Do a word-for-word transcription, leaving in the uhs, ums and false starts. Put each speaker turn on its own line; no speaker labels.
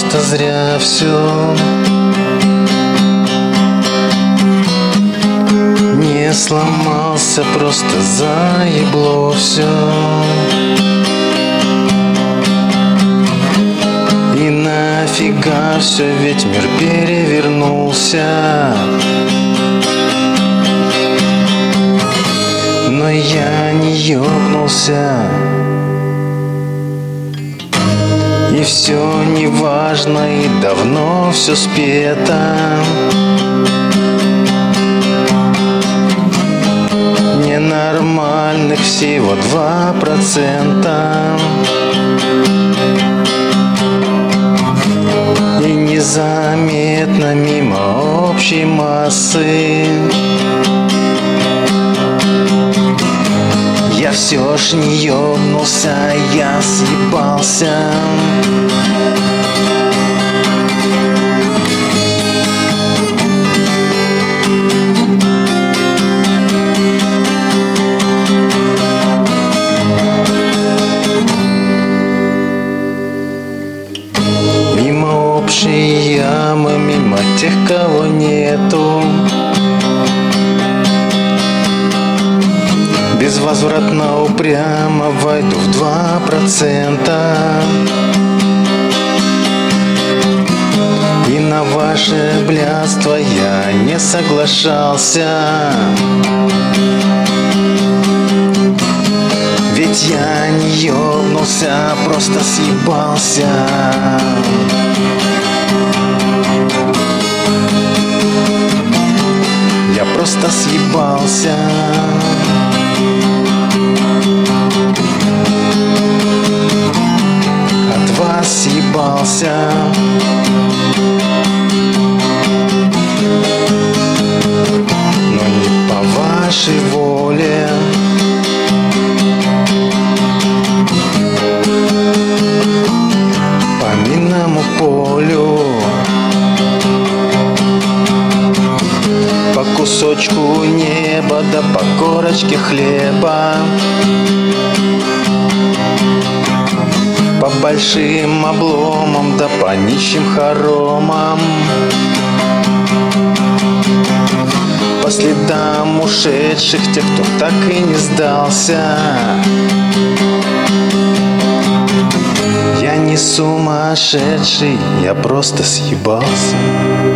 просто зря все. Не сломался, просто заебло все. И нафига все, ведь мир перевернулся. Но я не ёбнулся. И все неважно, и давно все спето. Ненормальных всего два процента. И незаметно мимо общей массы. Я все ж не ёбнулся, я съебался. Мимо общей ямы, мимо тех, кого нету. Безвозвратно упрямо войду в два процента. И на ваше блядство я не соглашался. Ведь я не ёбнулся, просто съебался. Я просто съебался. От вас съебался. Но не по вашей воле. По минному полю. По кусочку неба, да по корочке хлеба. По большим обломам, да по нищим хоромам. По следам ушедших, тех, кто так и не сдался. Я не сумасшедший, я просто съебался.